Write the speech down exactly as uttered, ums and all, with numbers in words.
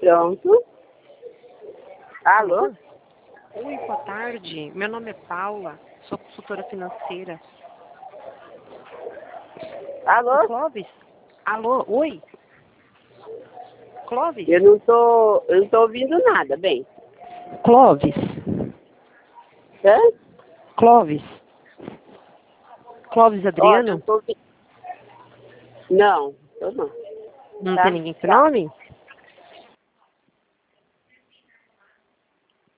Pronto. Alô? Oi, boa tarde. Meu nome é Paula, sou consultora financeira. Alô? Clóvis? Alô, oi? Clóvis? Eu não tô, eu não tô ouvindo nada, bem. Clóvis? Hã? Clóvis? Clóvis Ó, Adriano? não tô ouvindo. Não, tô não. Não Tá? tem ninguém com Tchau. nome?